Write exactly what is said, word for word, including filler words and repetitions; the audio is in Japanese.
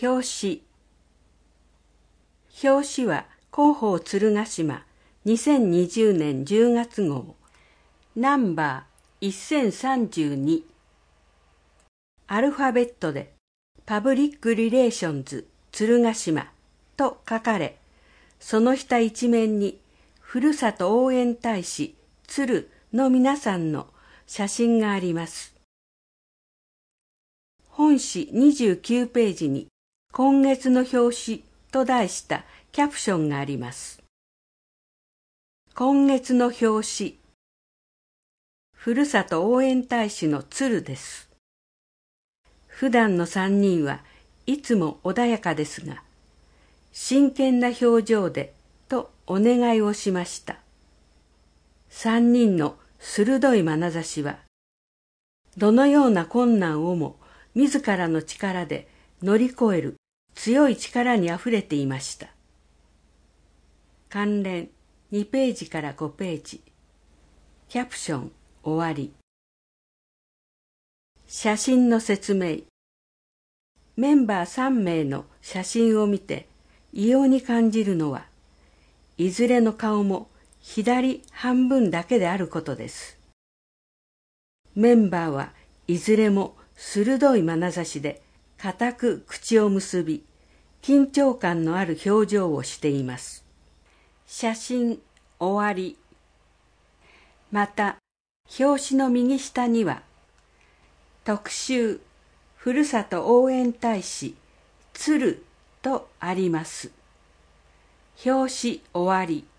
表紙。表紙は広報鶴ヶ島にせんにじゅうねんじゅうがつ号ナンバーせんさんじゅうに。アルファベットでパブリックリレーションズ鶴ヶ島と書かれ、その下一面にふるさと応援大使鶴の皆さんの写真があります。本誌にじゅうきゅうページに今月の表紙と題したキャプションがあります。今月の表紙、ふるさと応援大使の鶴です。普段の三人はいつも穏やかですが、真剣な表情でとお願いをしました。三人の鋭い眼差しは、どのような困難をも自らの力で乗り越える強い力にあふれていました。関連にページからごページ。キャプション終わり。写真の説明。メンバーさん名の写真を見て異様に感じるのは、いずれの顔も左半分だけであることです。メンバーはいずれも鋭い眼差しで固く口を結び、緊張感のある表情をしています。写真終わり。また、表紙の右下には、特集ふるさと応援大使鶴とあります。表紙終わり。